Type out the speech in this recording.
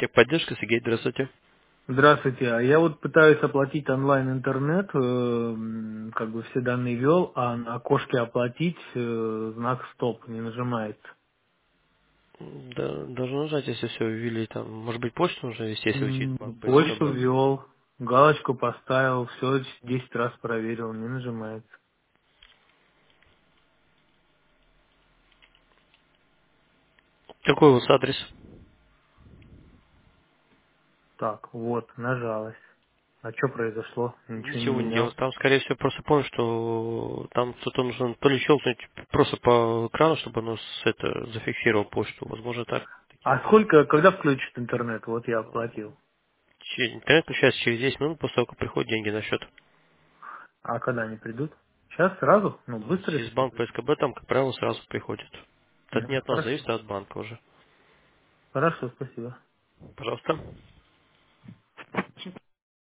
Техподдержка, Сергей, здравствуйте. Здравствуйте. А я вот пытаюсь оплатить онлайн интернет, как бы все данные ввел, а на окошке оплатить знак стоп не нажимается. Да, должно нажать, если все ввели там. Может быть, почту нужно ввести, если вы через банк Почту ПСКБ. ввел, галочку поставил, все 10 раз проверил, не нажимается. Какой у вас адрес? Так, вот, нажалось. А что произошло? Ничего не Ничего не менял. делать. Там, скорее всего, просто помню, что там что-то нужно то ли щелкнуть просто по экрану, чтобы оно зафиксировало почту. Возможно, так, таким А образом. сколько, когда включит интернет? Вот я оплатил. Интернет включается через 10 минут после того, как приходят деньги на счет. А когда они придут? Сейчас, сразу? Ну, быстро, Через если банк придут. ПСКБ там, как правило, сразу приходит. Это не от нас Хорошо. зависит, а от банка уже. Хорошо, спасибо. Пожалуйста.